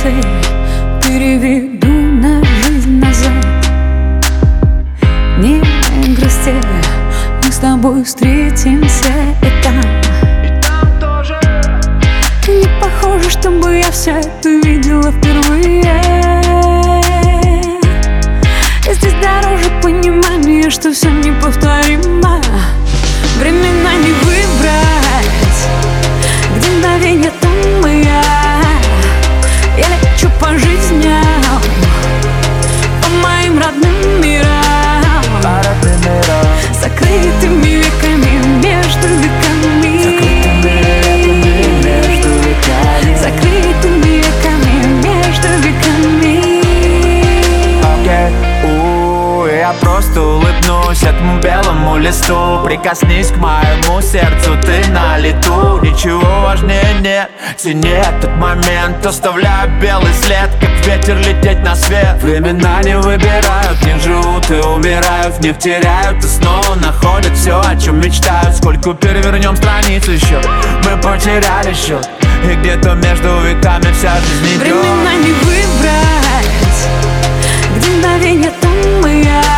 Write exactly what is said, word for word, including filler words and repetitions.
пальцы переведу на жизнь назад. Не грусти, мы с тобой встретимся и там. Не похоже, чтобы я все это видела впервые. И здесь дороже понимание, что все неповторимо. Времена не выбрать, где мгновенье, там и я. Я лечу по жизням, по моим родным мирам, закрытыми веками между веками, закрытыми веками между веками. Я просто улыбнусь этому белому листу. Прикоснись к моему сердцу, ты на лету. Ничего важнее нет, цени этот момент. Оставляю белый след, как ветер лететь на свет. Времена не выбирают, в них живут и умирают, в них теряют и снова находят все, о чем мечтают. Сколько перевернем страниц еще, мы потеряли счет. И где-то между веками вся жизнь идет. Времена не выбрать, где мгновенье, там и я.